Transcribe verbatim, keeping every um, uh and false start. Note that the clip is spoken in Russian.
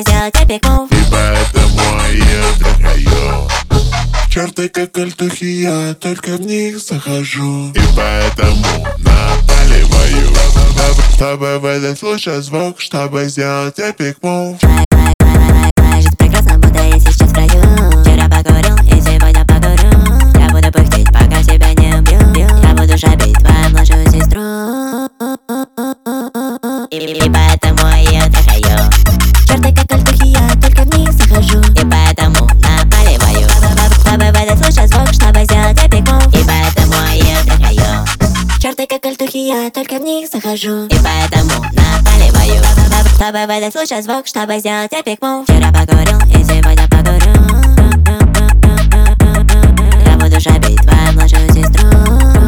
чтобы сделать эпик мув. И поэтому я трахаю. Черты как альтухи, я только в них захожу. И поэтому напаливаю. Чтобы выдать лучший звук, чтобы сделать эпик мув. Жизнь прекрасна, будто я сейчас в краю. Вчера покурил и сегодня покурю. Я буду пыхтеть, пока тебя не убью. Я буду шабить твою младшую сестру. И, и поэтому я трахаю. Черты как альтухи, я только в них захожу. И поэтому напаливаю. Чтобы выдать лучший звук, чтобы сделать эпик мув. И поэтому я трахаю. Черты как альтухи, я только в них захожу. И поэтому напаливаю. Чтобы выдать лучший звук, чтобы сделать эпик мув. Вчера покурил и сегодня покурю. Я буду шабить твою младшую сестру.